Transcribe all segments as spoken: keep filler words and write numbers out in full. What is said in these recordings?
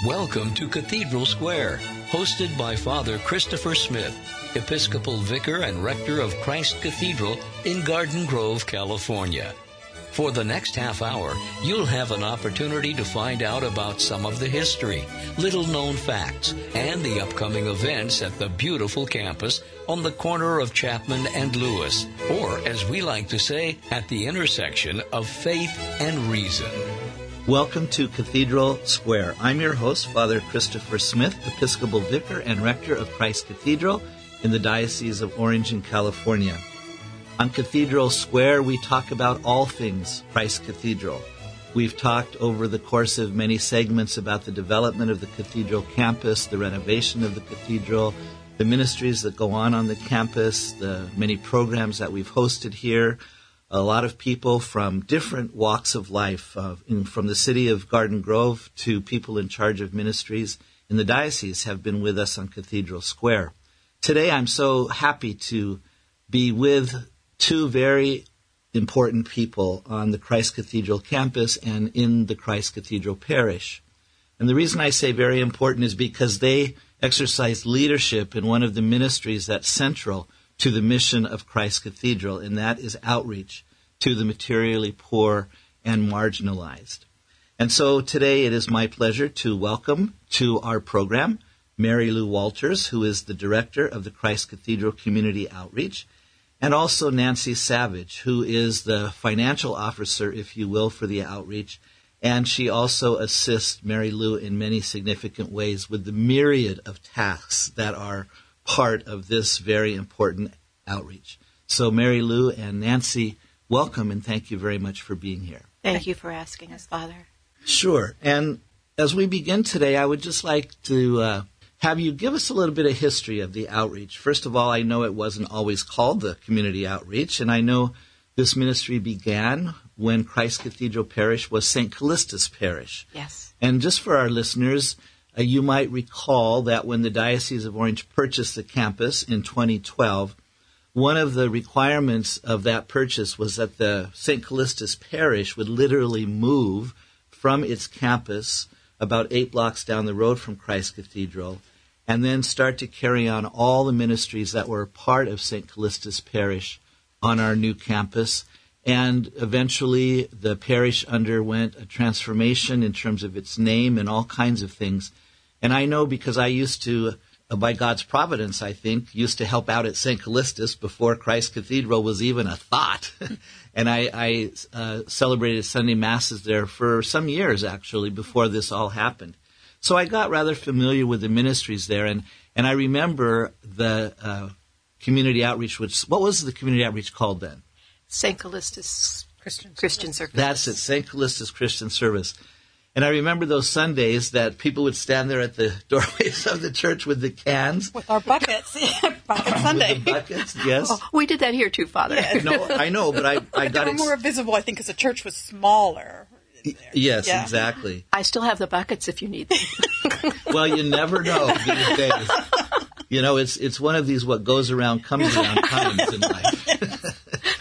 Welcome to Cathedral Square, hosted by Father Christopher Smith, Episcopal Vicar and Rector of Christ Cathedral in Garden Grove, California. For the next half hour, you'll have an opportunity to find out about some of the history, little-known facts, and the upcoming events at the beautiful campus on the corner of Chapman and Lewis, or, as we like to say, at the intersection of faith and reason. Welcome to Cathedral Square. I'm your host, Father Christopher Smith, Episcopal Vicar and Rector of Christ Cathedral in the Diocese of Orange in California. On Cathedral Square, we talk about all things Christ Cathedral. We've talked over the course of many segments about the development of the Cathedral campus, the renovation of the Cathedral, the ministries that go on on the campus, the many programs that we've hosted here. A lot of people from different walks of life, uh, in, from the city of Garden Grove to people in charge of ministries in the diocese, have been with us on Cathedral Square. Today, I'm so happy to be with two very important people on the Christ Cathedral campus and in the Christ Cathedral parish. And the reason I say very important is because they exercise leadership in one of the ministries that's central to the mission of Christ Cathedral, and that is outreach to the materially poor and marginalized. And so today it is my pleasure to welcome to our program Mary Lou Walters, who is the director of the Christ Cathedral Community Outreach, and also Nancy Savage, who is the financial officer, if you will, for the outreach. And she also assists Mary Lou in many significant ways with the myriad of tasks that are part of this very important outreach. So Mary Lou and Nancy, welcome and thank you very much for being here. Thank you for asking us, Father. Sure. And as we begin today, I would just like to uh, have you give us a little bit of history of the outreach. First of all, I know it wasn't always called the Community Outreach, and I know this ministry began when Christ Cathedral Parish was Saint Callistus Parish. Yes. And just for our listeners, Uh, you might recall that when the Diocese of Orange purchased the campus in twenty twelve, one of the requirements of that purchase was that the Saint Callistus Parish would literally move from its campus about eight blocks down the road from Christ Cathedral and then start to carry on all the ministries that were part of Saint Callistus Parish on our new campus. And eventually the parish underwent a transformation in terms of its name and all kinds of things. And I know because I used to, uh, by God's providence, I think, used to help out at Saint Callistus before Christ Cathedral was even a thought. And I, I uh, celebrated Sunday Masses there for some years, actually, before this all happened. So I got rather familiar with the ministries there. And, and I remember the uh, community outreach, which, what was the community outreach called then? Saint Callistus Christian, Christian Service. That's it, Saint Callistus Christian Service. And I remember those Sundays that people would stand there at the doorways of the church with the cans. With our buckets. Bucket Sunday. With the buckets, yes. Oh, we did that here too, Father. Yeah. No, I know, but I, I got it. They were more visible, I think, because the church was smaller. Yes, yeah. Exactly. I still have the buckets if you need them. Well, you never know these days. You know, it's it's one of these what goes around comes around times in life.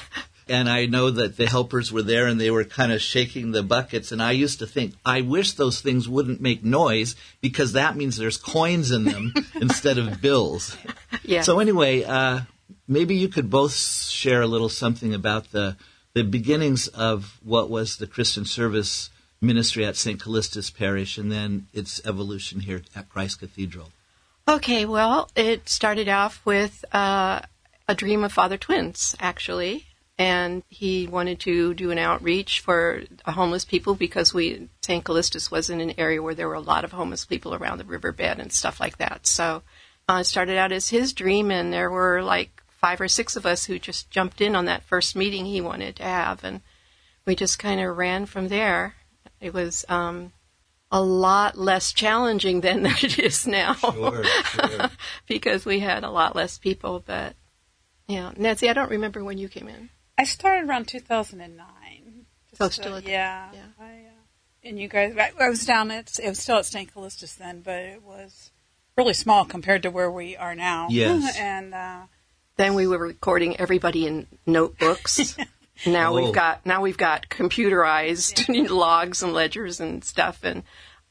And I know that the helpers were there and they were kind of shaking the buckets. And I used to think, I wish those things wouldn't make noise because that means there's coins in them instead of bills. Yeah. So anyway, uh, maybe you could both share a little something about the, the beginnings of what was the Christian Service ministry at Saint Callistus Parish and then its evolution here at Christ Cathedral. Okay, well, it started off with uh, a dream of Father Twins, actually. And he wanted to do an outreach for homeless people because we Saint Callistus was in an area where there were a lot of homeless people around the riverbed and stuff like that. So uh, it started out as his dream, and there were like five or six of us who just jumped in on that first meeting he wanted to have, and we just kind of ran from there. It was um, a lot less challenging than it is now. Sure, sure. Because we had a lot less people. But, yeah. Nancy, I don't remember when you came in. I started around two thousand nine. Oh, still at, yeah. yeah. I, uh, and you guys, I, I was down at, it was still at Saint Callistus then, but it was really small compared to where we are now. Yes. And uh, then we were recording everybody in notebooks. Now oh. we've got now we've got computerized yeah. logs and ledgers and stuff, and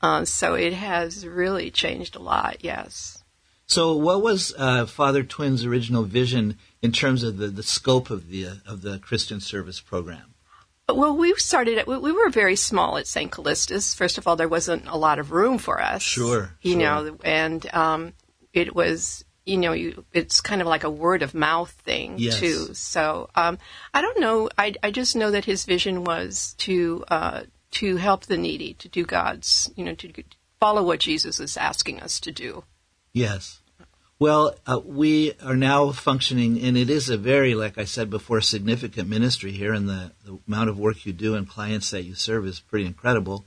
Uh, so it has really changed a lot, yes. So what was uh, Father Twin's original vision in terms of the, the scope of the uh, of the Christian service program? Well, we started, we, we were very small at Saint Callistus. First of all, there wasn't a lot of room for us. Sure. You sure. know, and um, it was, you know, you, it's kind of like a word of mouth thing, yes. too. So um, I don't know. I, I just know that his vision was to uh, to help the needy, to do God's, you know, to follow what Jesus is asking us to do. Yes. Well, uh, we are now functioning, and it is a very, like I said before, significant ministry here, and the, the amount of work you do and clients that you serve is pretty incredible.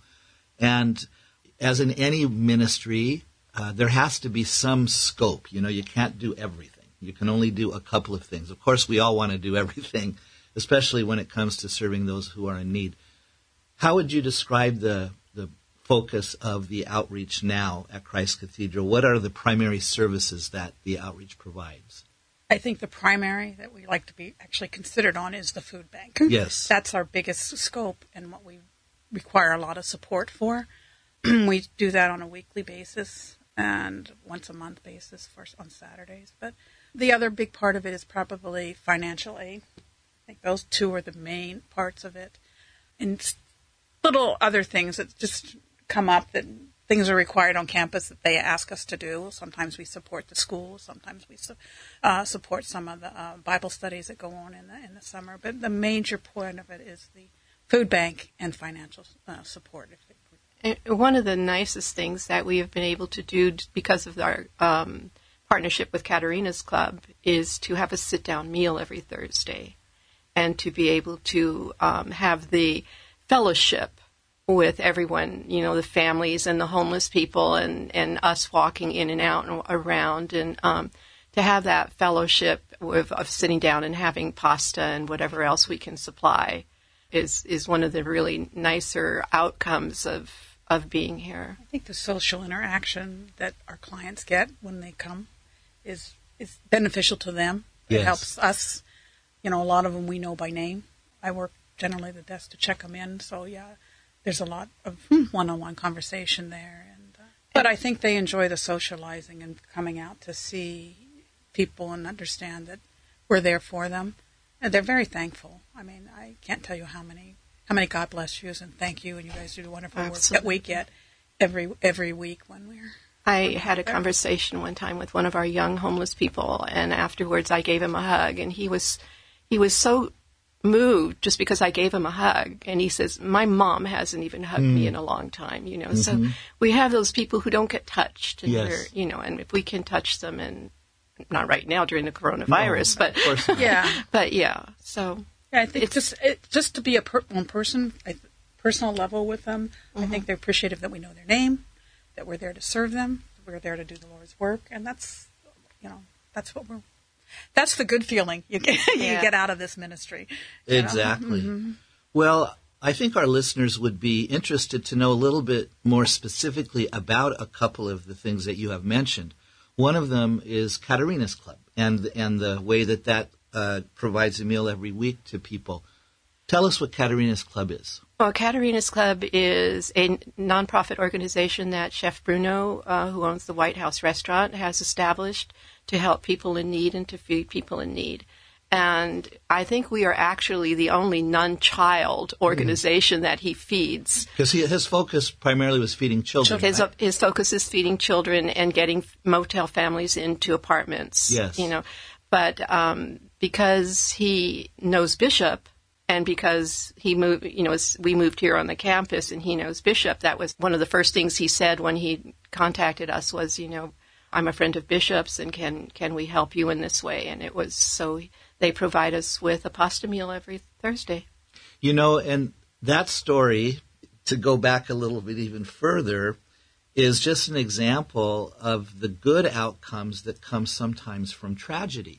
And as in any ministry, uh, there has to be some scope. You know, you can't do everything. You can only do a couple of things. Of course, we all want to do everything, especially when it comes to serving those who are in need. How would you describe the the focus of the outreach now at Christ Cathedral? What are the primary services that the outreach provides? I think the primary that we like to be actually considered on is the food bank. Yes. That's our biggest scope and what we require a lot of support for. We do that on a weekly basis and once a month basis for on Saturdays. But the other big part of it is probably financial aid. I think those two are the main parts of it. And little other things that just come up, that things are required on campus that they ask us to do. Sometimes we support the school. Sometimes we su- uh, support some of the uh, Bible studies that go on in the, in the summer. But the major point of it is the food bank and financial uh, support. And one of the nicest things that we have been able to do because of our um, partnership with Katerina's Club is to have a sit-down meal every Thursday and to be able to um, have the fellowship with everyone, you know, the families and the homeless people and, and us walking in and out and around, and um, to have that fellowship with, of sitting down and having pasta and whatever else we can supply is is one of the really nicer outcomes of, of being here. I think the social interaction that our clients get when they come is is beneficial to them. Yes. It helps us. You know, a lot of them we know by name. I work generally the desk to check them in, so yeah. There's a lot of one-on-one conversation there. And, uh, but I think they enjoy the socializing and coming out to see people and understand that we're there for them. And they're very thankful. I mean, I can't tell you how many how many God bless yous and thank you, and you guys do the wonderful Absolutely. work that we get every every week when we're... I had a conversation one time with one of our young homeless people, and afterwards I gave him a hug, and he was he was so moved just because I gave him a hug. And he says, my mom hasn't even hugged mm. me in a long time, you know. Mm-hmm. So we have those people who don't get touched. And yes. they're, you know, and if we can touch them, and not right now during the coronavirus, no, but of course not. yeah, but yeah. So yeah, I think it's just it, just to be a per- one person, a personal level with them. Mm-hmm. I think they're appreciative that we know their name, that we're there to serve them, that we're there to do the Lord's work, and that's, you know, that's what we're. That's the good feeling you get, yeah. you get out of this ministry. Exactly. Mm-hmm. Well, I think our listeners would be interested to know a little bit more specifically about a couple of the things that you have mentioned. One of them is Katerina's Club and and the way that that uh, provides a meal every week to people. Tell us what Katerina's Club is. Well, Katerina's Club is a nonprofit organization that Chef Bruno, uh, who owns the White House restaurant, has established to help people in need and to feed people in need. And I think we are actually the only non-child organization mm. that he feeds. Because his focus primarily was feeding children. His, right? his focus is feeding children and getting motel families into apartments. Yes. You know, but um, because he knows Bishop, and because he moved, you know, we moved here on the campus, and he knows Bishop, that was one of the first things he said when he contacted us was, you know, I'm a friend of Bishop's, and can can we help you in this way? And it was so they provide us with a pasta meal every Thursday. You know, and that story, to go back a little bit even further, is just an example of the good outcomes that come sometimes from tragedy.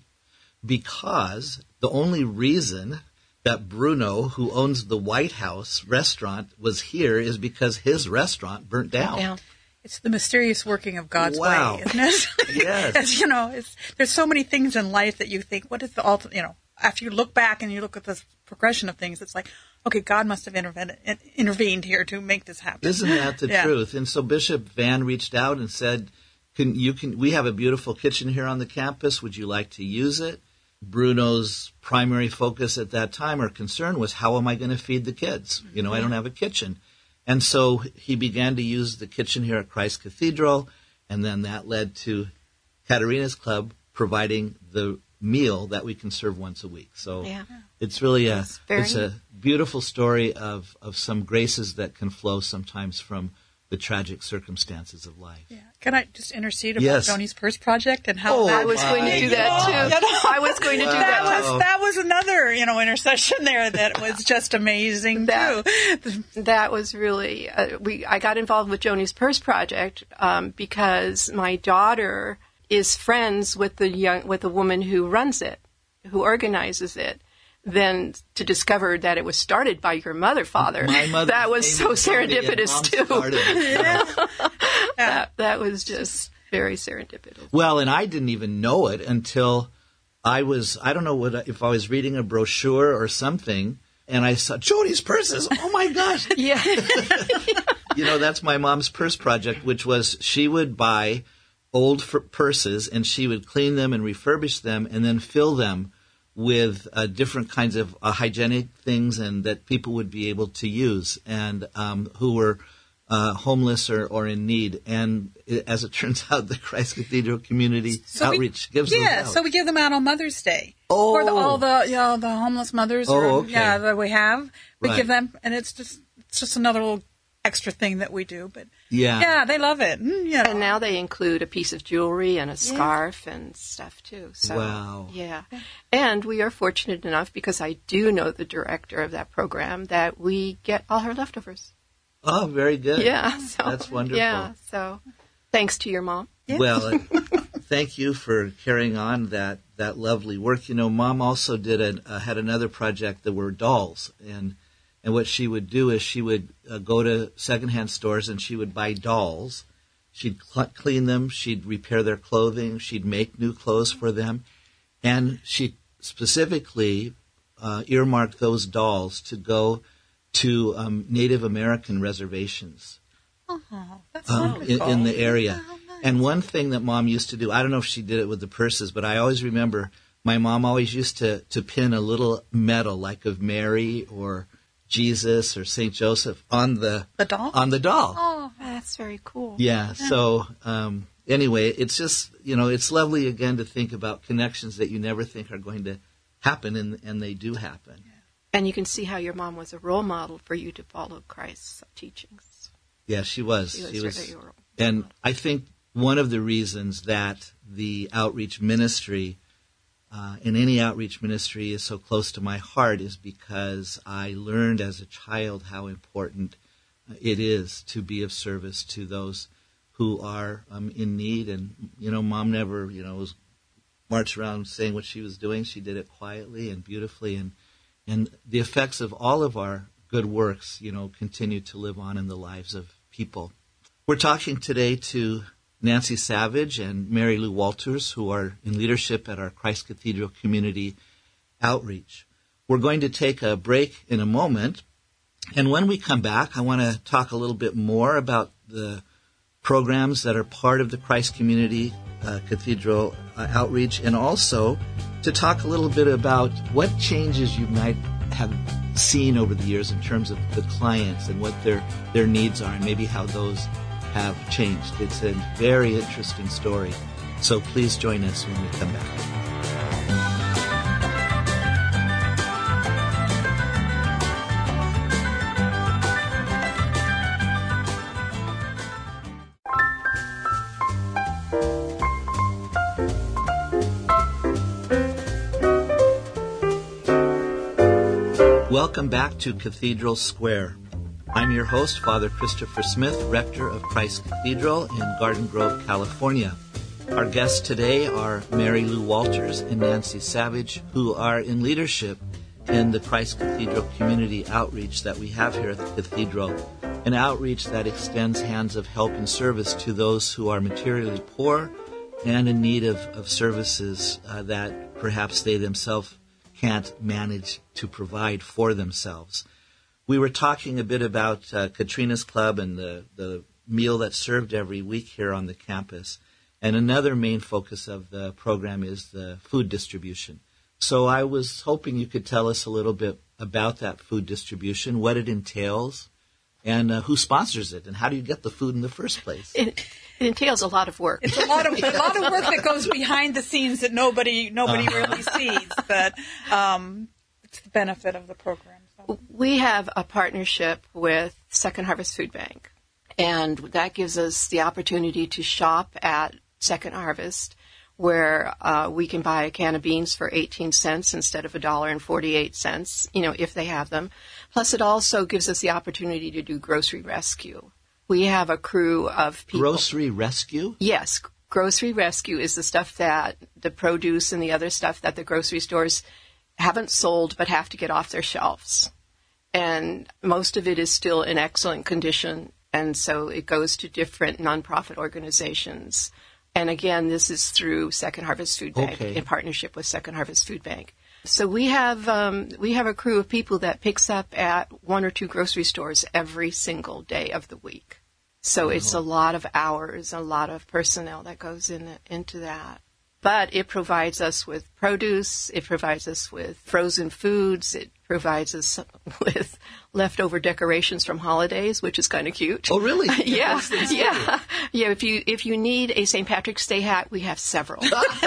Because the only reason that Bruno, who owns the White House restaurant, was here is because his restaurant burnt down. Yeah. It's the mysterious working of God's wow. way, isn't it? Yes. As, you know, it's, there's so many things in life that you think, what is the ultimate, you know, after you look back and you look at the progression of things, it's like, okay, God must have intervened, intervened here to make this happen. Isn't that the yeah. truth? And so Bishop Van reached out and said, "Can you can we have a beautiful kitchen here on the campus? Would you like to use it?" Bruno's primary focus at that time or concern was, how am I going to feed the kids? You know, I don't have a kitchen. And so he began to use the kitchen here at Christ Cathedral, and then that led to Katarina's Club providing the meal that we can serve once a week. So yeah. it's really a it's, very... it's a beautiful story of, of some graces that can flow sometimes from the tragic circumstances of life. Yeah. Can I just intercede about yes. Joni's Purse Project and how oh, I was going to do that too. Oh, I was going to do that. that. Was, that was another, you know, intercession there that was just amazing that, too. That was really uh, we. I got involved with Joni's Purse Project um, because my daughter is friends with the young with the woman who runs it, who organizes it. Then to discover that it was started by your mother, Father, My mother that was so serendipitous too. yeah. that, that was just very serendipitous. Well, and I didn't even know it until I was, I don't know what if I was reading a brochure or something, and I saw Joni's purses. Oh my gosh. Yeah. You know, that's my mom's purse project, which was she would buy old f- purses and she would clean them and refurbish them and then fill them with uh, different kinds of uh, hygienic things and that people would be able to use and um, who were uh, homeless or, or in need. And it, as it turns out, the Christ Cathedral Community so Outreach we, gives yeah, them out. Yeah, so we give them out on Mother's Day. Oh. For the, all the, you know, the homeless mothers oh, or, okay. yeah, that we have. We right. give them, and it's just it's just another little extra thing that we do. But yeah, yeah they love it. Mm, you know. And now they include a piece of jewelry and a scarf yeah. and stuff too. So, wow. Yeah. And we are fortunate enough, because I do know the director of that program, that we get all her leftovers. Oh, very good. Yeah. So, that's wonderful. Yeah. So thanks to your mom. Yeah. Well, uh, thank you for carrying on that, that lovely work. You know, Mom also did a, uh, had another project that were dolls. And And what she would do is she would uh, go to secondhand stores and she would buy dolls. She'd cl- clean them. She'd repair their clothing. She'd make new clothes for them. And she specifically uh, earmarked those dolls to go to um, Native American reservations Oh, that's um, in, in the area. Oh, nice. And one thing that Mom used to do, I don't know if she did it with the purses, but I always remember my mom always used to, to pin a little medal like of Mary or Jesus or Saint Joseph on the, the doll. On the doll. Oh, that's very cool. Yeah. So um, anyway, it's just you know it's lovely again to think about connections that you never think are going to happen, and and they do happen. Yeah. And you can see how your mom was a role model for you to follow Christ's teachings. Yeah, she was. She was, she was really your role and model. I think one of the reasons that the outreach ministry. Uh, and any outreach ministry is so close to my heart is because I learned as a child how important it is to be of service to those who are um, in need. And, you know, Mom never, you know, was marched around saying what she was doing. She did it quietly and beautifully. And, and the effects of all of our good works, you know, continue to live on in the lives of people. We're talking today to Nancy Savage and Mary Lou Walters, who are in leadership at our Christ Cathedral Community Outreach. We're going to take a break in a moment, and when we come back, I want to talk a little bit more about the programs that are part of the Christ Community uh, Cathedral uh, Outreach, and also to talk a little bit about what changes you might have seen over the years in terms of the clients and what their, their needs are, and maybe how those have changed. It's a very interesting story. So please join us when we come back. Welcome back to Cathedral Square. I'm your host, Father Christopher Smith, rector of Christ Cathedral in Garden Grove, California. Our guests today are Mary Lou Walters and Nancy Savage, who are in leadership in the Christ Cathedral community outreach that we have here at the Cathedral, an outreach that extends hands of help and service to those who are materially poor and in need of, of services uh, that perhaps they themselves can't manage to provide for themselves. We were talking a bit about uh, Katrina's Club and the, the meal that's served every week here on the campus. And another main focus of the program is the food distribution. So I was hoping you could tell us a little bit about that food distribution, what it entails, and uh, who sponsors it, and how do you get the food in the first place? It, it entails a lot of work. It's a lot of a lot of work that goes behind the scenes that nobody nobody uh-huh. really sees, but um, it's the benefit of the program. So. We have a partnership with Second Harvest Food Bank, and that gives us the opportunity to shop at Second Harvest, where uh, we can buy a can of beans for eighteen cents instead of one dollar and forty-eight cents, you know, if they have them. Plus, it also gives us the opportunity to do grocery rescue. We have a crew of people. Grocery rescue? Yes. Grocery rescue is the stuff that the produce and the other stuff that the grocery stores haven't sold but have to get off their shelves. And most of it is still in excellent condition, and so it goes to different nonprofit organizations. And again, this is through Second Harvest Food Bank, okay, in partnership with Second Harvest Food Bank. So we have um, we have a crew of people that picks up at one or two grocery stores every single day of the week. So it's a lot of hours, a lot of personnel that goes in into that. But it provides us with produce, it provides us with frozen foods, it provides us with leftover decorations from holidays, which is kind of cute. Oh, really? yeah, yeah, yeah. If you if you need a Saint Patrick's Day hat, we have several.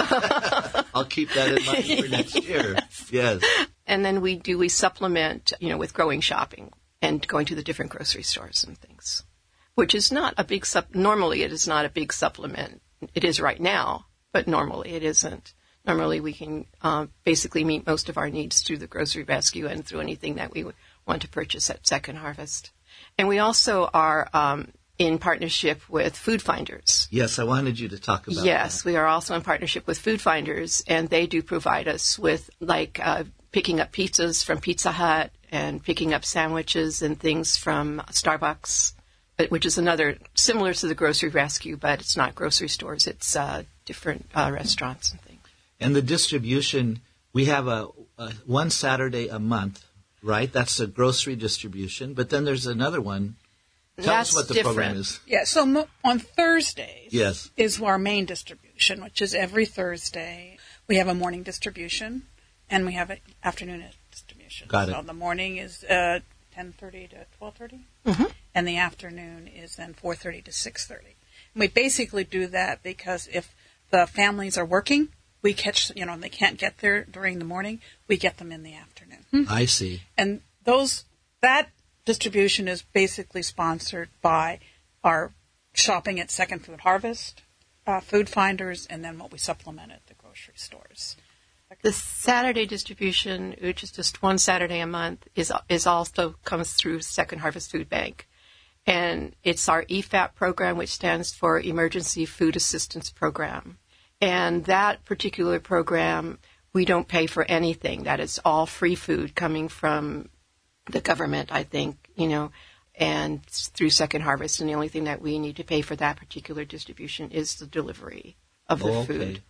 I'll keep that in mind for next year. Yes. yes. And then we do we supplement, you know, with growing shopping and going to the different grocery stores and things, which is not a big sup. Normally, it is not a big supplement. It is right now. But normally it isn't. Normally we can uh, basically meet most of our needs through the grocery rescue and through anything that we want to purchase at Second Harvest. And we also are um, in partnership with Food Finders. Yes, I wanted you to talk about yes, that. Yes, we are also in partnership with Food Finders, and they do provide us with, like, uh, picking up pizzas from Pizza Hut and picking up sandwiches and things from Starbucks, which is another, similar to the grocery rescue, but it's not grocery stores. It's uh, different uh, restaurants and things. And the distribution, we have a, a one Saturday a month, right? That's a grocery distribution. But then there's another one. Tell That's us what the different. program is. Yeah, so mo- on Thursdays yes. is our main distribution, which is every Thursday. We have a morning distribution, and we have an afternoon distribution. Got it. So the morning is uh, ten thirty to twelve thirty. Mm-hmm. And the afternoon is then four thirty to six thirty. And we basically do that because if the families are working, we catch, you know, and they can't get there during the morning, we get them in the afternoon. Mm-hmm. I see. And those that distribution is basically sponsored by our shopping at Second Food Harvest, uh, Food Finders, and then what we supplement at the grocery stores. The Saturday distribution, which is just one Saturday a month, is is also comes through Second Harvest Food Bank. And it's our E F A P program, which stands for Emergency Food Assistance Program. And that particular program, we don't pay for anything. That is all free food coming from the government, I think, you know, and through Second Harvest. And the only thing that we need to pay for that particular distribution is the delivery of the oh, okay. food.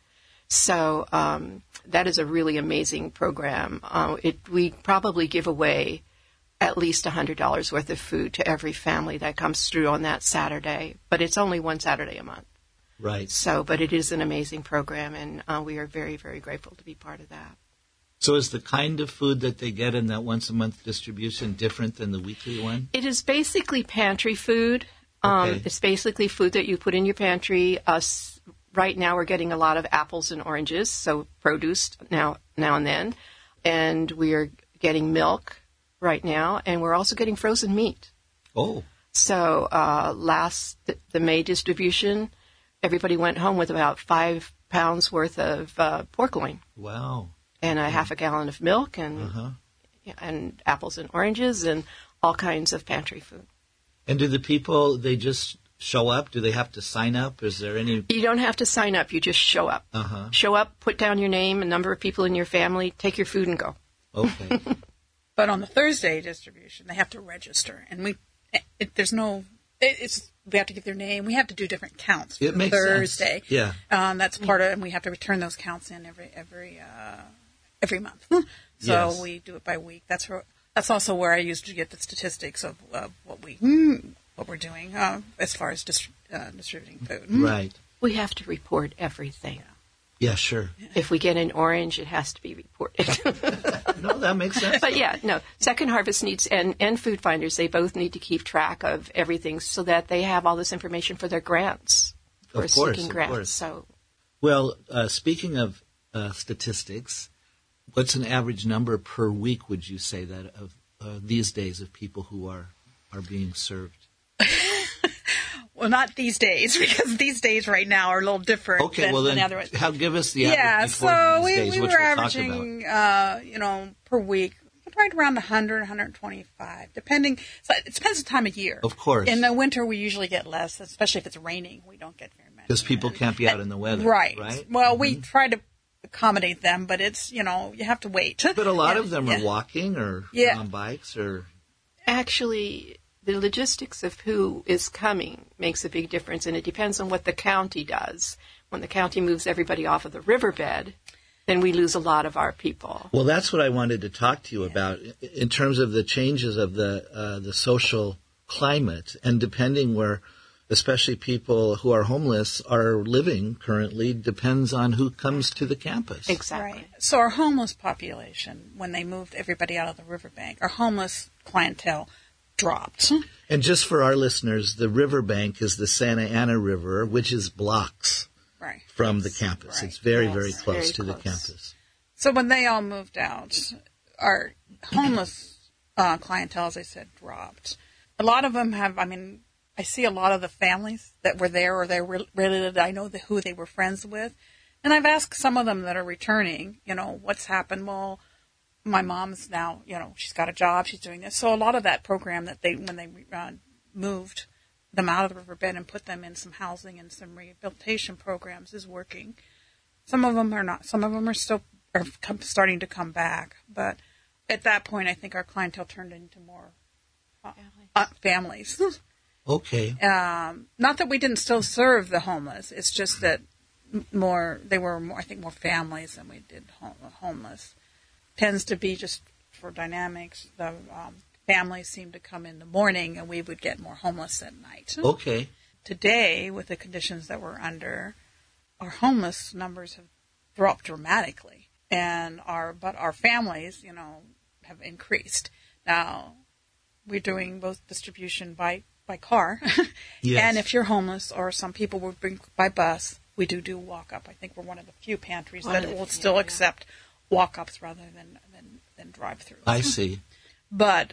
So um, that is a really amazing program. Uh, it, we probably give away at least one hundred dollars worth of food to every family that comes through on that Saturday. But it's only one Saturday a month. Right. So, but it is an amazing program, and uh, we are very, very grateful to be part of that. So is the kind of food that they get in that once-a-month distribution different than the weekly one? It is basically pantry food. Um, okay. It's basically food that you put in your pantry. Us right now we're getting a lot of apples and oranges, so produce now, now and then. And we are getting milk right now, and we're also getting frozen meat. Oh. So uh, last, the, the May distribution, everybody went home with about five pounds worth of uh, pork loin. Wow. And a half a gallon of milk and uh-huh. and apples and oranges and all kinds of pantry food. And do the people, they just show up? Do they have to sign up? Is there any... You don't have to sign up. You just show up. Uh-huh. Show up, put down your name, a number of people in your family, take your food and go. Okay. But on the Thursday distribution, they have to register. And we, it, there's no... It, it's we have to give their name. We have to do different counts for it makes Thursday. Sense. Yeah. Um, that's part of... And we have to return those counts in every... every uh, every month. So yes. we do it by week. That's where, That's also where I used to get the statistics of uh, what we what we're doing uh, as far as dist- uh, distributing food. Right. We have to report everything. Yeah, sure. If we get an orange, it has to be reported. No, that makes sense. But yeah, no. Second Harvest needs, and, and Food Finders, they both need to keep track of everything so that they have all this information for their grants. For Of course, seeking of grants. course. So, Well, uh, speaking of uh, statistics, what's an average number per week, would you say, that of uh, these days of people who are, are being served? Well, not these days, because these days right now are a little different. Okay, than, well then, than other ones. how, give us the Yeah, average before so these we, days, we which were we'll talk about. averaging, uh, you know, per week, right around one hundred, one hundred twenty-five, depending. So it depends on the time of year. Of course. In the winter, we usually get less, especially if it's raining. We don't get very many. Because people can't be out in the weather, right? right? Well, Mm-hmm. we try to accommodate them, but it's, you know, you have to wait. But a lot Yeah, of them yeah. are walking or Yeah. on bikes or... actually, the logistics of who is coming makes a big difference, and it depends on what the county does. When the county moves everybody off of the riverbed, then we lose a lot of our people. Well, that's what I wanted to talk to you about in terms of the changes of the uh, the social climate, and depending where, especially people who are homeless are living currently, depends on who comes to the campus. Exactly. Right. So our homeless population, when they moved everybody out of the riverbank, our homeless clientele dropped. And just for our listeners, the riverbank is the Santa Ana River, which is blocks Right. from the campus. Right. It's very, Yes, very close very to the close. campus. So when they all moved out, our homeless uh, clientele, as I said, dropped. A lot of them have, I mean, I see a lot of the families that were there or they were related. I know the, who they were friends with. And I've asked some of them that are returning, you know, what's happened? Well, my mom's now, you know, she's got a job, she's doing this. So a lot of that program that they, when they uh, moved them out of the riverbed and put them in some housing and some rehabilitation programs is working. Some of them are not. Some of them are still are come, starting to come back. But at that point, I think our clientele turned into more uh, uh, families. Okay. Um, not that we didn't still serve the homeless. It's just that m- more they were more, I think, more families than we did home, homeless. Tends to be just for dynamics. The um, families seem to come in the morning, and we would get more homeless at night. Okay. Today, with the conditions that we're under, our homeless numbers have dropped dramatically, and our but our families, you know, have increased. Now, we're doing both distribution by by car, Yes. and if you're homeless, or some people will bring by bus, we do do walk up. I think we're one of the few pantries One that of the will few, still yeah. accept walk ups rather than than, than drive through. I see. But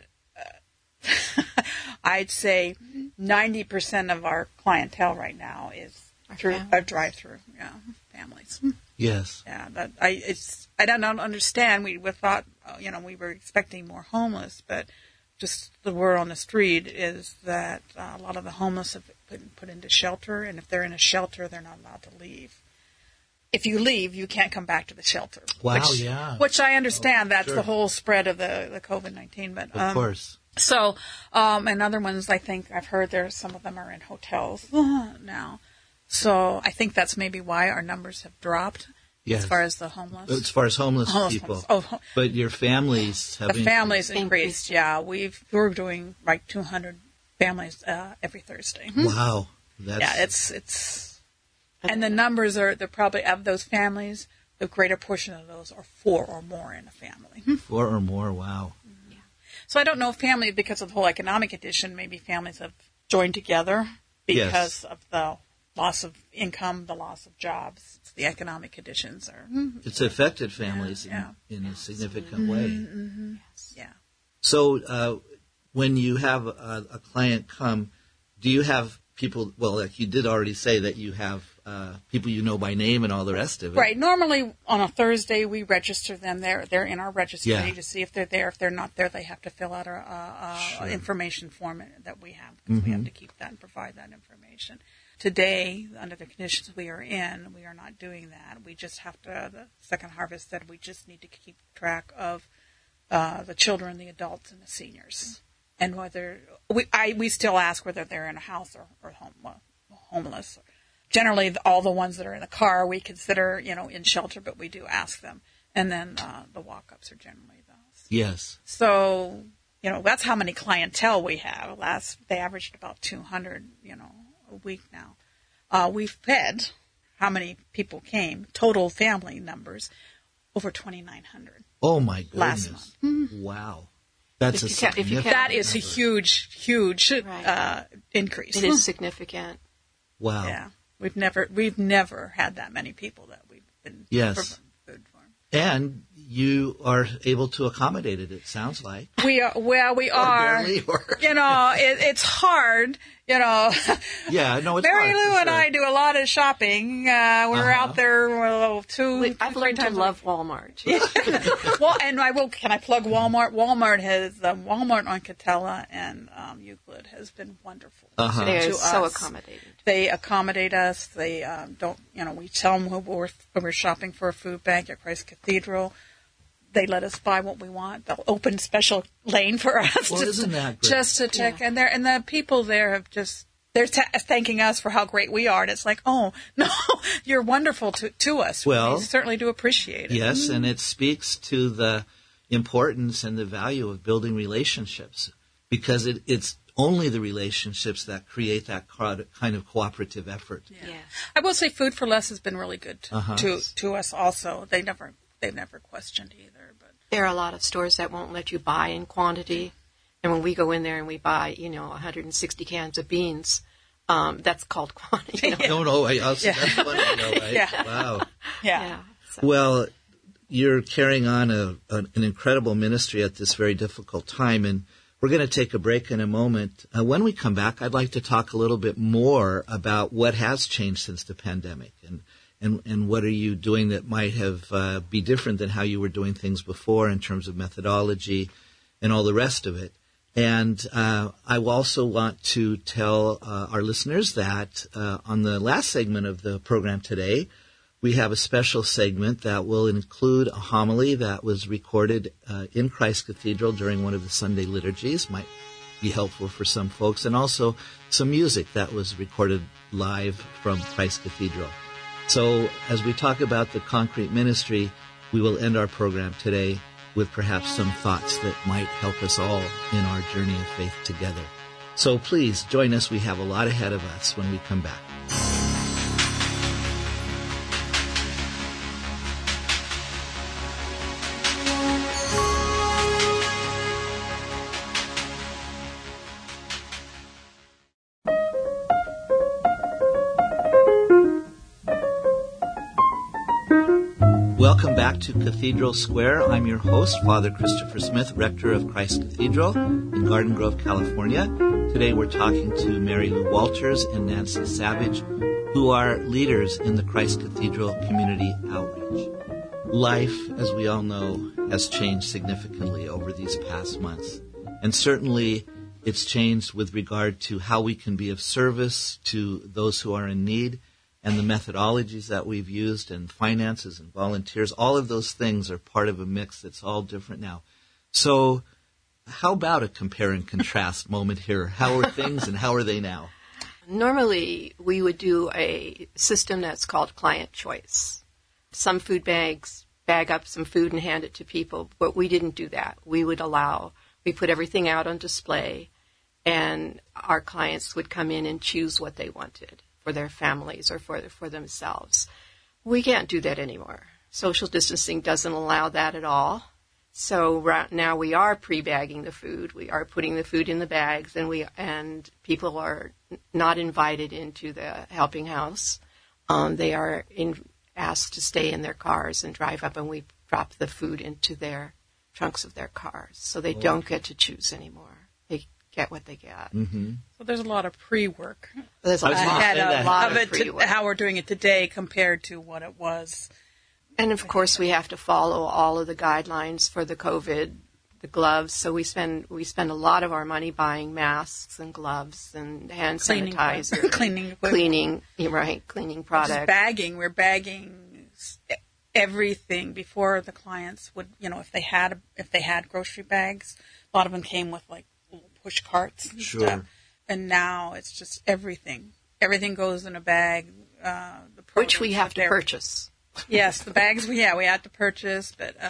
uh, I'd say ninety percent of our clientele right now is Our through families. a drive-through. Yeah, families. Yes. Yeah, that I it's I don't understand. We we thought uh, you know we were expecting more homeless, but just the word on the street is that uh, a lot of the homeless have been put into shelter, and if they're in a shelter, they're not allowed to leave. If you leave, you can't come back to the shelter. Wow, which, yeah. Which I understand. Oh, that's sure. the whole spread of the, the COVID nineteen. But Of um, course. So, um, and other ones, I think I've heard there some of them are in hotels now. So I think that's maybe why our numbers have dropped Yes. as far as the homeless. As far as homeless, Homeless people. ones. Oh, ho- But your families have the families increased. increased. Yeah, we've we're doing like two hundred families uh, every Thursday. Wow. That's Yeah, it's it's, and the numbers are they're probably of those families. The greater portion of those are four or more in a family. four or more. Wow. So I don't know if family, because of the whole economic condition, maybe families have joined together because Yes. of the loss of income, the loss of jobs. The economic conditions are, It's affected families Yeah, in, in a significant way. yeah. So uh, when you have a, a client come, do you have people, well, like you did already say that you have uh, people you know by name and all the rest of it. Right. Normally on a Thursday we register them. They're they're in our registry Yeah. to see if they're there. If they're not there, they have to fill out a, a, a information form that we have because we have to keep that and provide that information. Today, under the conditions we are in, we are not doing that. We just have to. The Second Harvest said we just need to keep track of uh, the children, the adults, and the seniors, and whether we I we still ask whether they're in a house or, or home, well, homeless. Generally, the- all the ones that are in the car we consider, you know, in shelter, but we do ask them. And then uh, the walk-ups are generally those. Yes. So, you know, that's how many clientele we have. Last, they averaged about two hundred, you know, a week now. Uh, we've fed how many people came, total family numbers, over twenty-nine hundred. Oh, my goodness. Last month. Mm-hmm. Wow. That's If a you ca- if you significant count- That is a number. huge, huge Right. uh, increase. It is significant. Wow. Yeah. We've never, we've never had that many people that we've been Yes. providing food for. And you are able to accommodate it, it sounds like. We are, well, we are, barely, or- you know, it, it's hard, you know. Yeah, no, it's Mary hard, Lou for and sure. I do a lot of shopping. Uh, we're Uh-huh. out there well, two, We- two, I've three learned to times a love Walmart. week. Well, and I will, can I plug Walmart? Walmart has, um, Walmart on Catella and um, Euclid has been wonderful Uh-huh. They to are so us. accommodating. They accommodate us. They um, don't, you know, we tell them when we're, when we're shopping for a food bank at Christ Cathedral. They let us buy what we want. They'll open special lane for us. Well, just, isn't that great? just to check. Yeah. And they're, and the people there have just, they're ta thanking us for how great we are. And it's like, oh, no, you're wonderful to, to us. Well, we certainly do appreciate it. Yes, and it speaks to the importance and the value of building relationships, because it, it's only the relationships that create that co- kind of cooperative effort. Yeah. Yeah. I will say Food for Less has been really good to, Uh-huh. to, to us also. They never, they've never questioned either. But There are a lot of stores that won't let you buy in quantity. And when we go in there and we buy, you know, one hundred sixty cans of beans, um, that's called quantity. You know? No, no, I also, Yeah. that's funny, though, right? Yeah. Wow. yeah. Yeah. So, Well, you're carrying on a, an, an incredible ministry at this very difficult time, and we're going to take a break in a moment. Uh, when we come back, I'd like to talk a little bit more about what has changed since the pandemic, and and, and what are you doing that might have uh, be different than how you were doing things before in terms of methodology and all the rest of it. And uh, I also want to tell uh, our listeners that uh, on the last segment of the program today, we have a special segment that will include a homily that was recorded uh, in Christ Cathedral during one of the Sunday liturgies. Might be helpful for some folks. And also some music that was recorded live from Christ Cathedral. So as we talk about the concrete ministry, we will end our program today with perhaps some thoughts that might help us all in our journey of faith together. So please join us. We have a lot ahead of us when we come back. Welcome back to Cathedral Square. I'm your host, Father Christopher Smith, rector of Christ Cathedral in Garden Grove, California. Today we're talking to Mary Lou Walters and Nancy Savage, who are leaders in the Christ Cathedral Community Outreach. Life, as we all know, has changed significantly over these past months. And certainly it's changed with regard to how we can be of service to those who are in need, and the methodologies that we've used, and finances and volunteers. All of those things are part of a mix that's all different now. So how about a compare and contrast moment here? How are things and how are they now? normally we would do a system that's called client choice. Some food bags bag up some food and hand it to people, but we didn't do that. We would allow, we put everything out on display, and our clients would come in and choose what they wanted for their families or for for themselves. We can't do that anymore. Social distancing doesn't allow that at all. So right now we are pre-bagging the food. We are putting the food in the bags, and we and people are not invited into the helping house. Um, they are in, asked to stay in their cars and drive up, and we drop the food into their trunks of their cars. So they oh. don't get to choose anymore. They get what they get. Mm-hmm. So there's a lot of pre-work. There's a lot, ahead a lot of, of it pre-work. To, how we're doing it today compared to what it was. And, of course, we have to follow all of the guidelines for the COVID, the gloves. So we spend we spend a lot of our money buying masks and gloves and hand cleaning sanitizer. cleaning. Cleaning, you're right, cleaning products. Just bagging. We're bagging everything before the clients would, you know, if they had if they had grocery bags, a lot of them came with, like, little push carts and sure. stuff. And now it's just everything. Everything goes in a bag. Uh, the Which we have to purchase. Yes, the bags, we yeah, we had to purchase, but uh,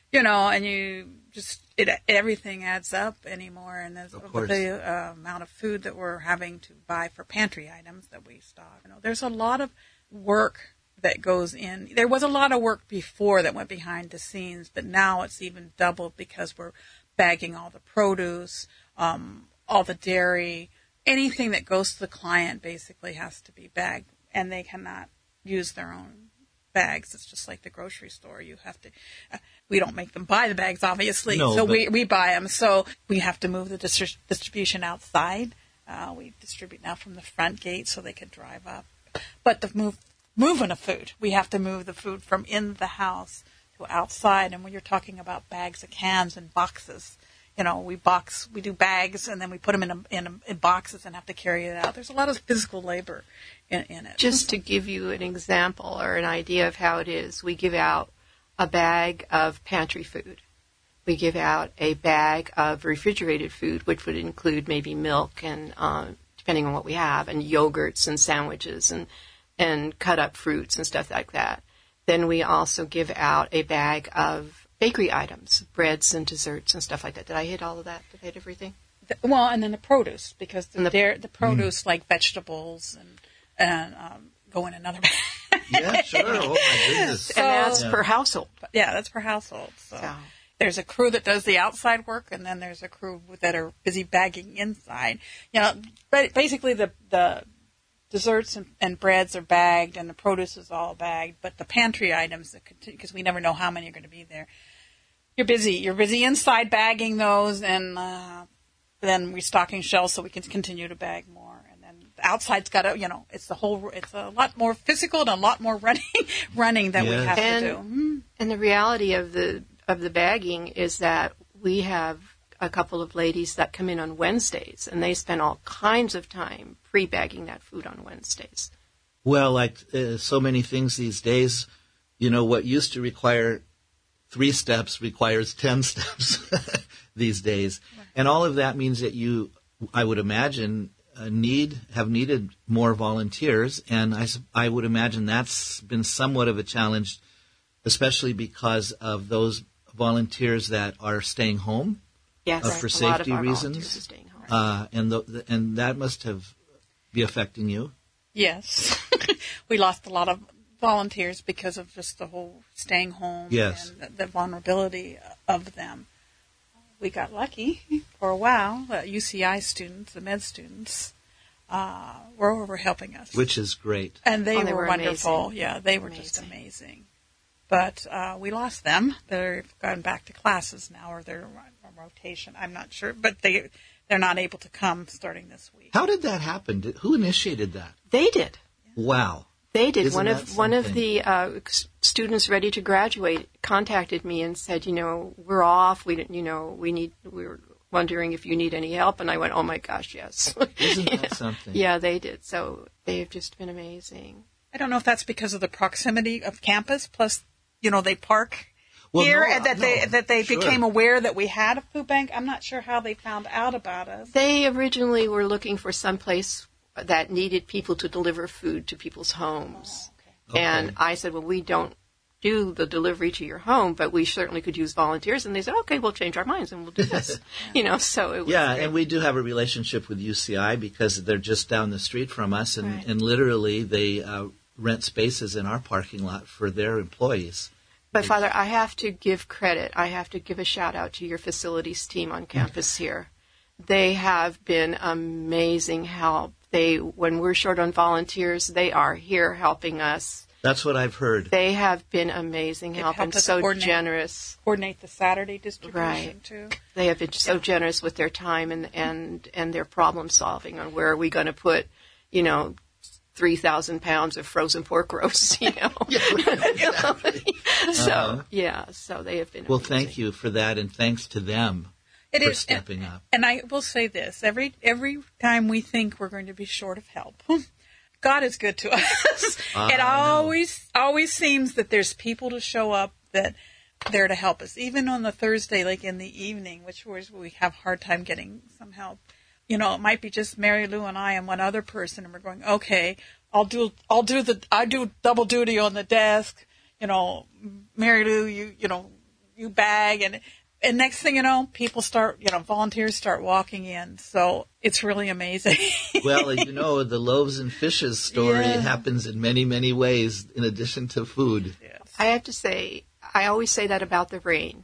you know, and you just, it, everything adds up anymore. And there's Of with course. the uh, amount of food that we're having to buy for pantry items that we stock. You know, there's a lot of work that goes in. There was a lot of work before that went behind the scenes, but now it's even doubled because we're bagging all the produce, um, all the dairy, anything that goes to the client basically has to be bagged, and they cannot use their own bags. It's just like the grocery store. You have to, uh, we don't make them buy the bags, obviously, No, so but- we, we buy them. So we have to move the distri- distribution outside. Uh, we distribute now from the front gate so they could drive up. But the move, moving of food, we have to move the food from in the house to outside. And when you're talking about bags of cans and boxes, you know, we box, we do bags, and then we put them in, a, in, a, in boxes and have to carry it out. There's a lot of physical labor in, in it. Just to give you an example or an idea of how it is, we give out a bag of pantry food. We give out a bag of refrigerated food, which would include maybe milk and, uh, depending on what we have, and yogurts and sandwiches and, and cut up fruits and stuff like that. Then we also give out a bag of bakery items, breads and desserts and stuff like that. Did I hit all of that? Did I hit everything? The, well, and then the produce, because the, And the- the, the produce like vegetables and, and um, go in another bag. Yeah, sure. Oh, my goodness. And that's Yeah. per household. Yeah, that's per household. So. So. There's a crew that does the outside work, and then there's a crew that are busy bagging inside. You know, but basically the the desserts and, and breads are bagged, and the produce is all bagged. But the pantry items, because we never know how many are going to be there, you're busy. You're busy inside bagging those, and uh, then restocking shelves so we can continue to bag more. And then the outside's got to, you know, it's the whole. It's a lot more physical and a lot more running, running that we Yes. have And- to do. Mhm. And the reality of the of the bagging is that we have a couple of ladies that come in on Wednesdays, and they spend all kinds of time pre-bagging that food on Wednesdays. Well, like uh, so many things these days, you know, what used to require three steps requires ten steps these days. And all of that means that you, I would imagine, uh, need, have needed more volunteers. And I, s- I would imagine that's been somewhat of a challenge, especially because of those volunteers that are staying home. Yes, Uh, for a lot of safety our reasons? volunteers are staying home. Uh, and, the, and that must have be affecting you. Yes. We lost a lot of volunteers because of just the whole staying home Yes. and the, the vulnerability of them. We got lucky for a while. The U C I students, the med students, uh, were over helping us. Which is great. and they, Oh, they were, were wonderful. amazing. Yeah, they were just Amazing. amazing. But uh, we lost them. They've gone back to classes now, or they're on rotation. I'm not sure. But they, they're not able to come starting this week. How did that happen? Did, who initiated that? They did. Wow. They did. Isn't one that of one of something? the uh, s- students ready to graduate contacted me and said, you know, we're off. We didn't, you know, we need. We were wondering if you need any help. And I went, oh my gosh, yes. Isn't You that know? something? Yeah, they did. So they have just been amazing. I don't know if that's because of the proximity of campus, plus, you know, they park Well, here, no, and that they no, that they sure. became aware that we had a food bank. I'm not sure how they found out about us. They originally were looking for some place that needed people to deliver food to people's homes. Okay. And I said, well, we don't do the delivery to your home, but we certainly could use volunteers. And they said, okay, we'll change our minds and we'll do this. You know, so it was Yeah, great. and we do have a relationship with U C I because they're just down the street from us, and, Right. and literally they uh, rent spaces in our parking lot for their employees. But Father, I have to give credit. I have to give a shout out to your facilities team on campus here. They have been amazing help. They, when we're short on volunteers, they are here helping us. That's what I've heard. They have been amazing They've help helped and us so coordinate. generous. Coordinate the Saturday distribution Right. too. They have been so generous with their time and, and, and their problem solving on where are we going to put, you know, three thousand pounds of frozen pork roast, you know. So, Uh-huh. yeah, so they have been Well, amazing. thank you for that, and thanks to them It for is, stepping and, up. And I will say this: every every time we think we're going to be short of help, God is good to us. I It know. always always seems that there's people to show up that there to help us. Even on the Thursday, like in the evening, which was we have a hard time getting some help. You know, it might be just Mary Lou and I and one other person, and we're going, okay, I'll do I'll do the I do double duty on the desk. You know, Mary Lou, you you know. you bag, and and next thing you know, people start, you know, volunteers start walking in. So it's really amazing. Well, you know, the loaves and fishes story Yeah. happens in many, many ways in addition to food. Yes. I have to say, I always say that about the rain.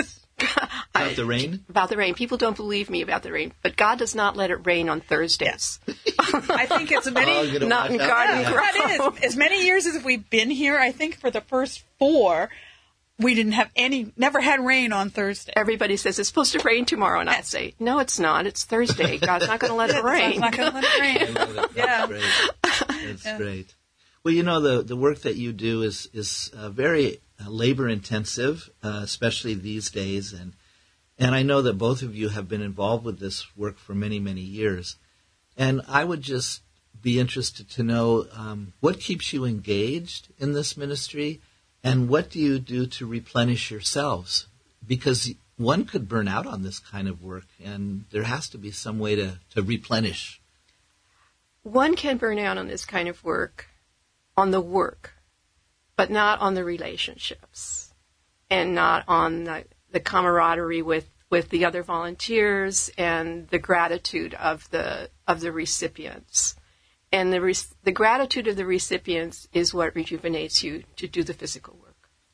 About the rain? About the rain. People don't believe me about the rain, but God does not let it rain on Thursdays. I think it's many. Oh, I'm gonna Not watch in out. Garden Yeah, Grove. that is. As many years as we've been here, I think for the first four, we didn't have any, never had rain on Thursday. Everybody says it's supposed to rain tomorrow, and I say, no, it's not. It's Thursday. God's not going to let it rain. It's not going to let it I rain. love it. That's Yeah. great. That's great. Well, you know, the, the work that you do is, is uh, very uh, labor intensive, uh, especially these days. And, and I know that both of you have been involved with this work for many, many years. And I would just be interested to know um, what keeps you engaged in this ministry, and what do you do to replenish yourselves? Because one could burn out on this kind of work, and there has to be some way to, to replenish. One can burn out on this kind of work, on the work, but not on the relationships, and not on the, the camaraderie with, with the other volunteers and the gratitude of the of the recipients. And the re- the gratitude of the recipients is what rejuvenates you to do the physical work.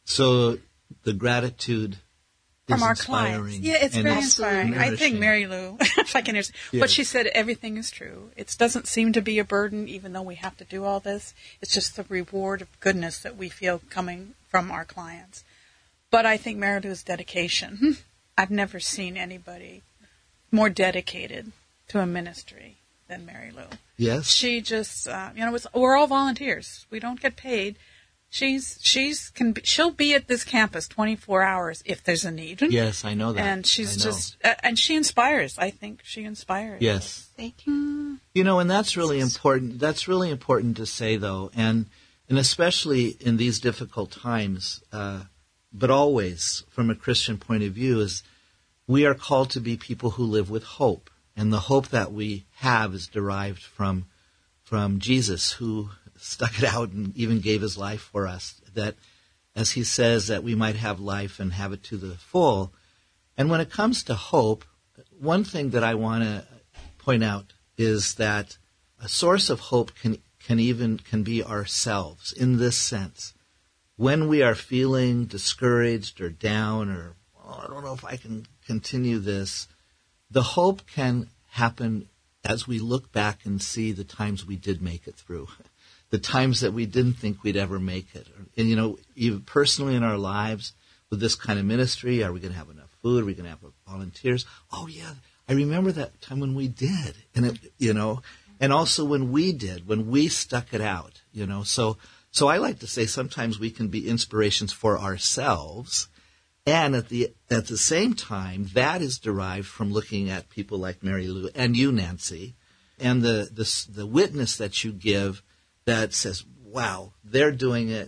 So the gratitude From is our inspiring. clients. Yeah, it's and very it's inspiring. I think nourishing. Mary Lou, if I can hear, Yeah. what she said, everything is true. It doesn't seem to be a burden, even though we have to do all this. It's just the reward of goodness that we feel coming from our clients. But I think Mary Lou's dedication, I've never seen anybody more dedicated to a ministry than Mary Lou. Yes. She just, uh, you know, it's, we're all volunteers. We don't get paid. She's she's can be, she'll be at this campus twenty-four hours if there's a need. Yes, I know that. And she's I know. just, uh, and she inspires. I think she inspires. Yes. Thank you. You know, and that's really important. That's really important to say, though, and and especially in these difficult times, uh, but always from a Christian point of view, is we are called to be people who live with hope, and the hope that we have is derived from from Jesus, who stuck it out and even gave his life for us, that, as he says, that we might have life and have it to the full. And when it comes to hope, one thing that I want to point out is that a source of hope can can even can be ourselves, in this sense. When we are feeling discouraged or down, or, oh, I don't know if I can continue this, the hope can happen as we look back and see the times we did make it through, the times that we didn't think we'd ever make it. And, you know, even personally in our lives with this kind of ministry, are we going to have enough food? Are we going to have volunteers? Oh, yeah, I remember that time when we did. And, it, you know, and also when we did, when we stuck it out, you know. So, so I like to say sometimes we can be inspirations for ourselves. And at the at the same time, that is derived from looking at people like Mary Lou and you, Nancy, and the, the the witness that you give that says, "Wow, they're doing it.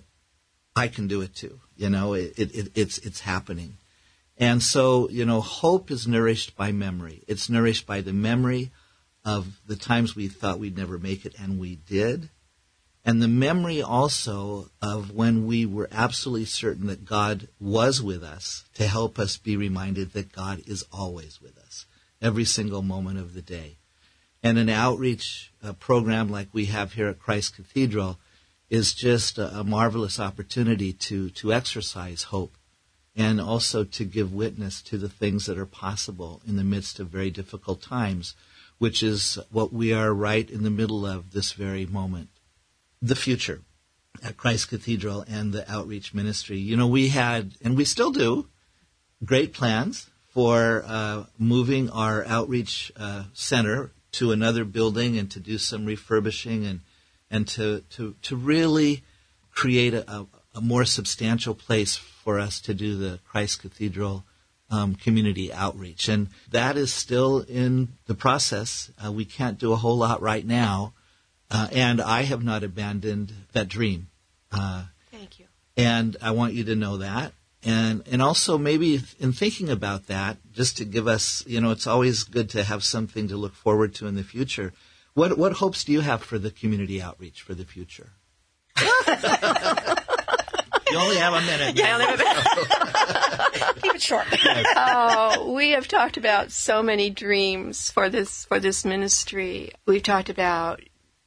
I can do it too." You know, it, it it's it's happening. And so, you know, hope is nourished by memory. It's nourished by the memory of the times we thought we'd never make it, and we did. And the memory also of when we were absolutely certain that God was with us, to help us be reminded that God is always with us, every single moment of the day. And an outreach uh, program like we have here at Christ Cathedral is just a, a marvelous opportunity to, to exercise hope, and also to give witness to the things that are possible in the midst of very difficult times, which is what we are right in the middle of this very moment. The future at Christ Cathedral and the outreach ministry. You know, we had, and we still do, great plans for uh, moving our outreach uh, center to another building and to do some refurbishing and and to, to, to really create a, a, a more substantial place for us to do the Christ Cathedral um, community outreach. And that is still in the process. Uh, we can't do a whole lot right now. Uh, and I have not abandoned that dream. Uh, Thank you. and I want you to know that. And and also maybe in thinking about that, just to give us, you know, it's always good to have something to look forward to in the future. What what hopes do you have for the community outreach for the future? You only have a minute. I only have a minute. Keep it short. Oh, we have talked about so many dreams for this for this ministry. We've talked about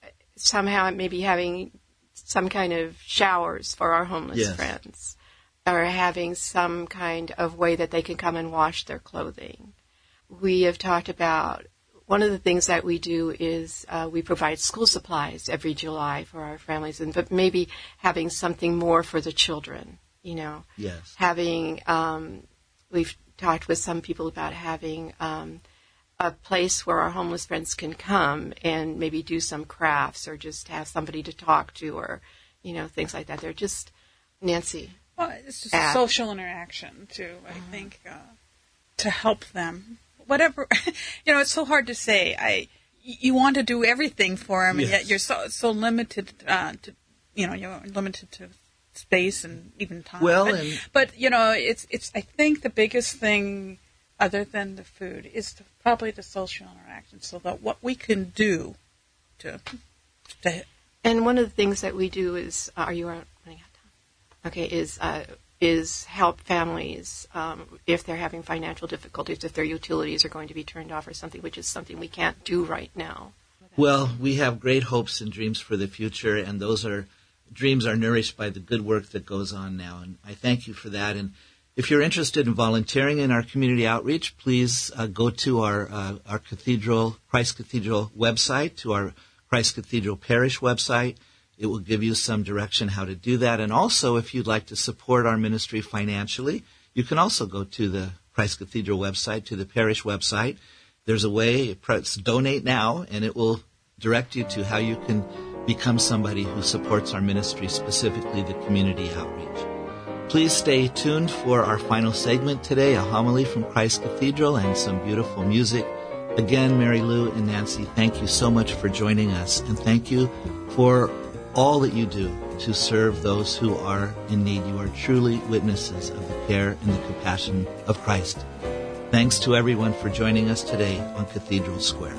somehow maybe having some kind of showers for our homeless yes. friends, or having some kind of way that they can come and wash their clothing. We have talked about one of the things that we do is uh, we provide school supplies every July for our families, and but maybe having something more for the children. You know, yes. Having um, we've talked with some people about having um, a place where our homeless friends can come and maybe do some crafts or just have somebody to talk to, or you know, things like that. They're just Nancy. Well, it's just add. a social interaction too. I mm-hmm. think uh, to help them. Whatever, you know, it's so hard to say. I, you want to do everything for them, yes. and yet you're so so limited uh, to, you know, you're limited to space and even time. Well, but, and but you know, it's it's. I think the biggest thing, other than the food, is the, probably the social interaction. So that what we can do to, to. And one of the things that we do is, uh, are you running out of time? Okay, is. Uh, is help families um, if they're having financial difficulties, if their utilities are going to be turned off or something, which is something we can't do right now. Well, we have great hopes and dreams for the future, and those are dreams are nourished by the good work that goes on now, and I thank you for that. And if you're interested in volunteering in our community outreach, please uh, go to our uh, our Cathedral, Christ Cathedral website, to our Christ Cathedral Parish website. It will give you some direction how to do that. And also, if you'd like to support our ministry financially, you can also go to the Christ Cathedral website, to the parish website. There's a way, press donate now, and it will direct you to how you can become somebody who supports our ministry, specifically the community outreach. Please stay tuned for our final segment today, a homily from Christ Cathedral and some beautiful music. Again, Mary Lou and Nancy, thank you so much for joining us, and thank you for all that you do to serve those who are in need. You are truly witnesses of the care and the compassion of Christ. Thanks to everyone for joining us today on Cathedral Square.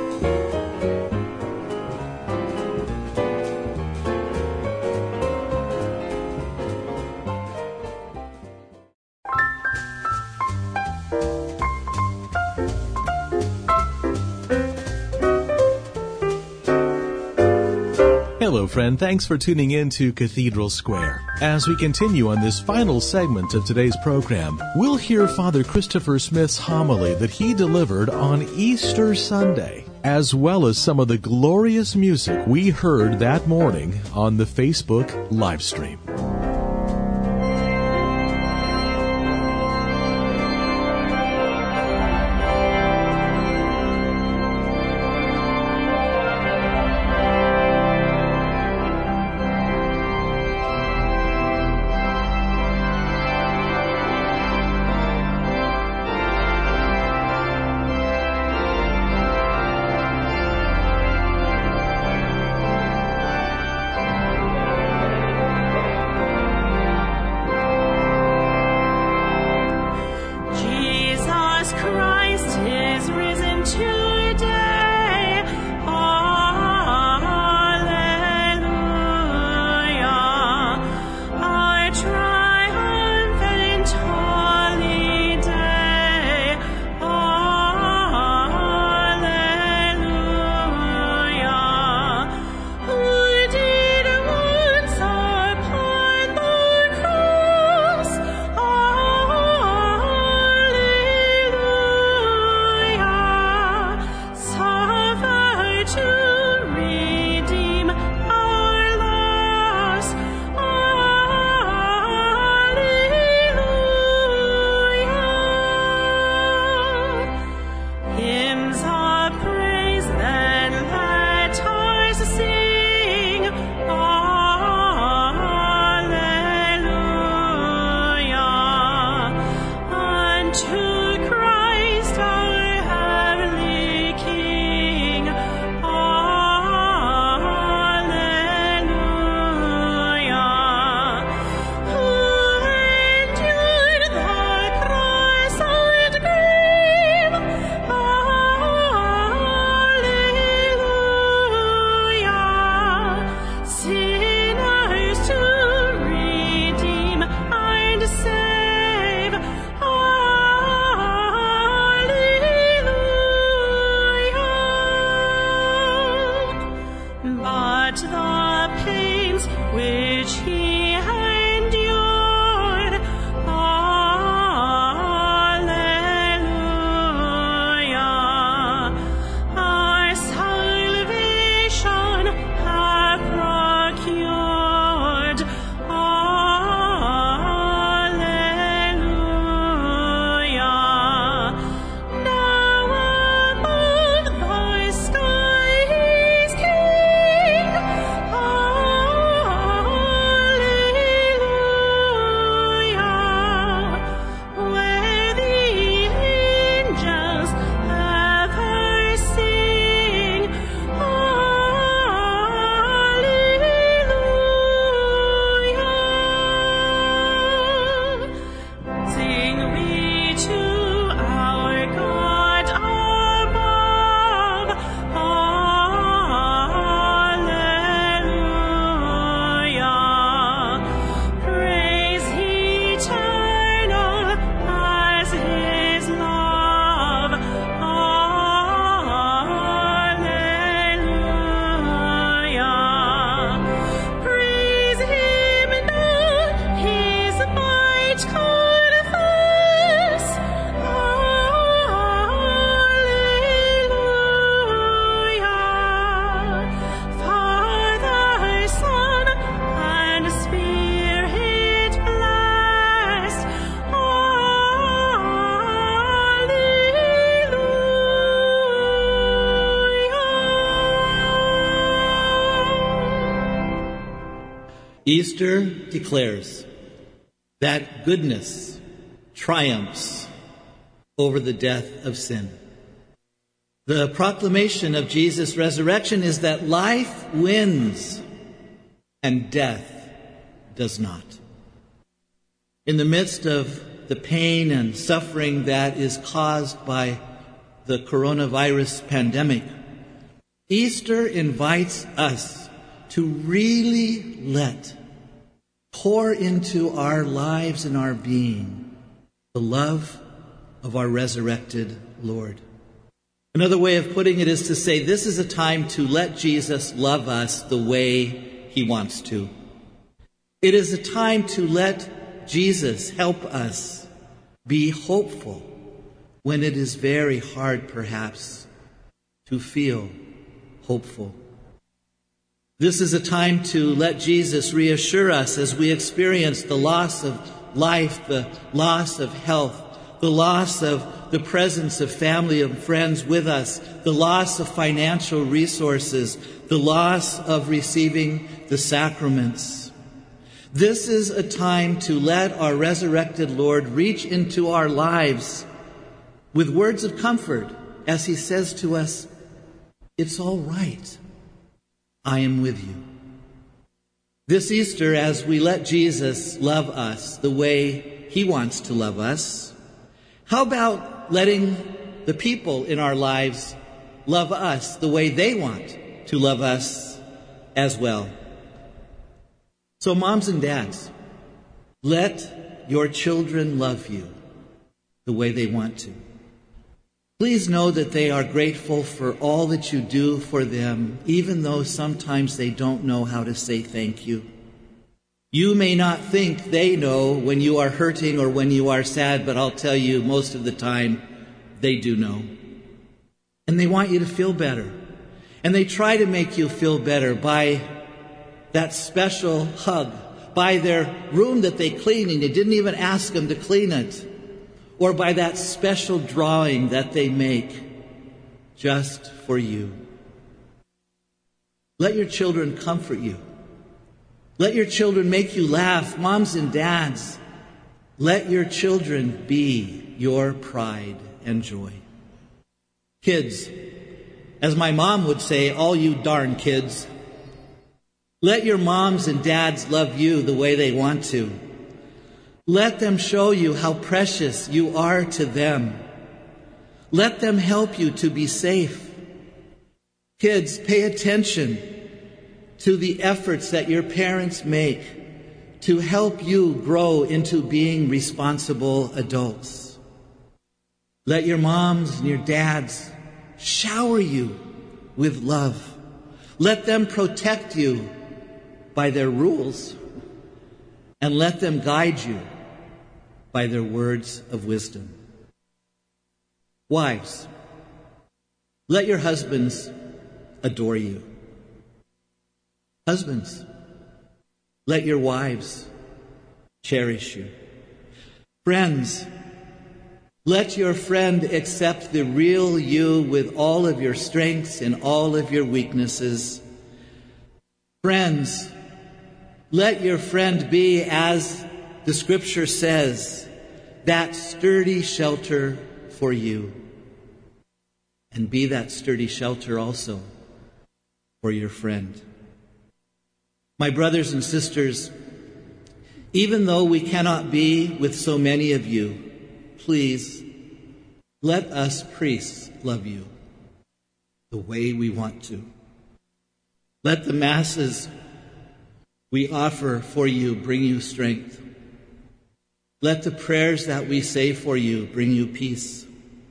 Hello, friend. Thanks for tuning in to Cathedral Square. As we continue on this final segment of today's program, we'll hear Father Christopher Smith's homily that he delivered on Easter Sunday, as well as some of the glorious music we heard that morning on the Facebook live stream. Easter declares that goodness triumphs over the death of sin. The proclamation of Jesus' resurrection is that life wins and death does not. In the midst of the pain and suffering that is caused by the coronavirus pandemic, Easter invites us to really let pour into our lives and our being the love of our resurrected Lord. Another way of putting it is to say this is a time to let Jesus love us the way he wants to. It is a time to let Jesus help us be hopeful when it is very hard, perhaps, to feel hopeful. This is a time to let Jesus reassure us as we experience the loss of life, the loss of health, the loss of the presence of family and friends with us, the loss of financial resources, the loss of receiving the sacraments. This is a time to let our resurrected Lord reach into our lives with words of comfort as he says to us, "It's all right. I am with you." This Easter, as we let Jesus love us the way he wants to love us, how about letting the people in our lives love us the way they want to love us as well? So moms and dads, let your children love you the way they want to. Please know that they are grateful for all that you do for them, even though sometimes they don't know how to say thank you. You may not think they know when you are hurting or when you are sad, but I'll tell you, most of the time, they do know. And they want you to feel better. And they try to make you feel better by that special hug, by their room that they clean and you didn't even ask them to clean it, or by that special drawing that they make just for you. Let your children comfort you. Let your children make you laugh. Moms and dads, let your children be your pride and joy. Kids, as my mom would say, all you darn kids, let your moms and dads love you the way they want to. Let them show you how precious you are to them. Let them help you to be safe. Kids, pay attention to the efforts that your parents make to help you grow into being responsible adults. Let your moms and your dads shower you with love. Let them protect you by their rules, and let them guide you by their words of wisdom. Wives, let your husbands adore you. Husbands, let your wives cherish you. Friends, let your friend accept the real you with all of your strengths and all of your weaknesses. Friends, let your friend be, as the scripture says, that sturdy shelter for you. And be that sturdy shelter also for your friend. My brothers and sisters, even though we cannot be with so many of you, please let us priests love you the way we want to. Let the masses we offer for you bring you strength. Let the prayers that we say for you bring you peace.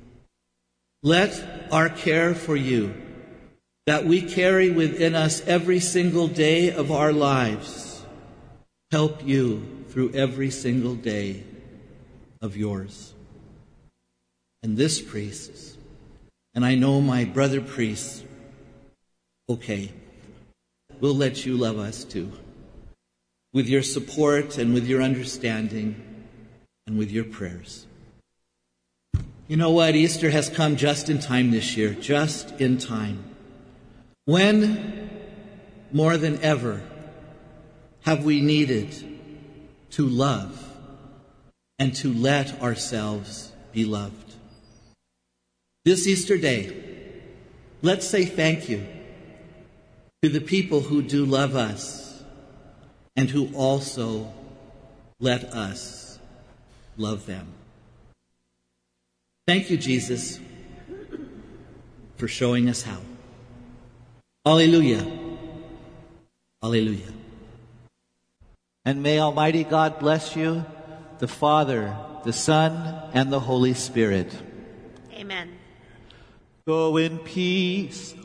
Let our care for you, that we carry within us every single day of our lives, help you through every single day of yours. And this priest, and I know my brother priests, okay, we'll let you love us too, with your support and with your understanding and with your prayers. You know what? Easter has come just in time this year, just in time. When, more than ever, have we needed to love and to let ourselves be loved. This Easter day, let's say thank you to the people who do love us and who also let us love them. Thank you, Jesus, for showing us how. Alleluia. Alleluia. And may Almighty God bless you, the Father, the Son, and the Holy Spirit. Amen. Go in peace.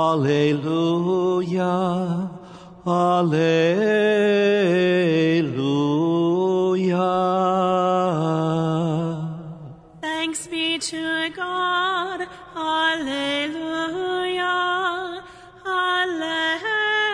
Alleluia. Alleluia. Thanks be to God. Alleluia. Alleluia.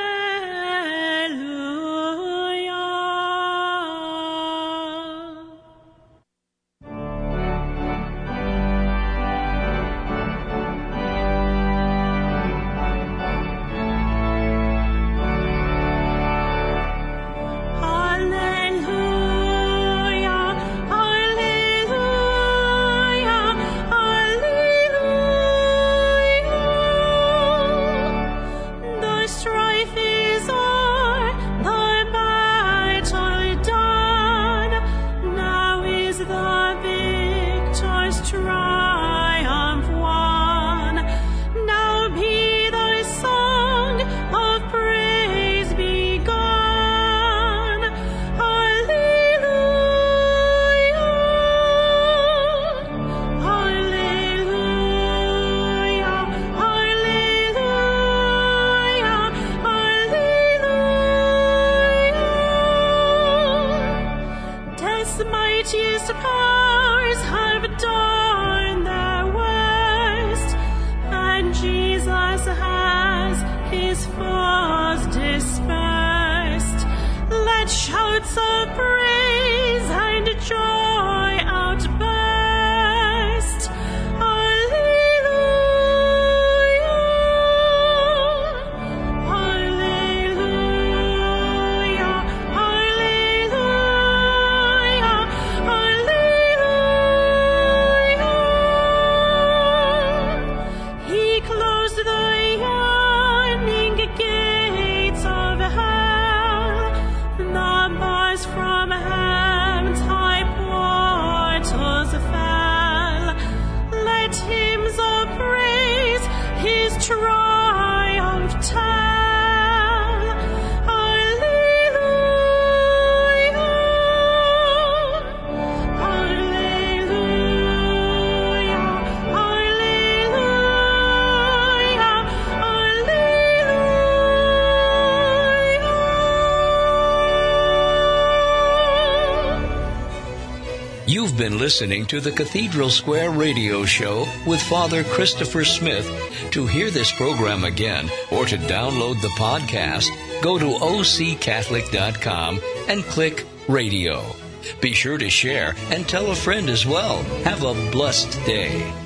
You've been listening to the Cathedral Square Radio Show with Father Christopher Smith. To hear this program again or to download the podcast, go to o c catholic dot com and click Radio. Be sure to share and tell a friend as well. Have a blessed day.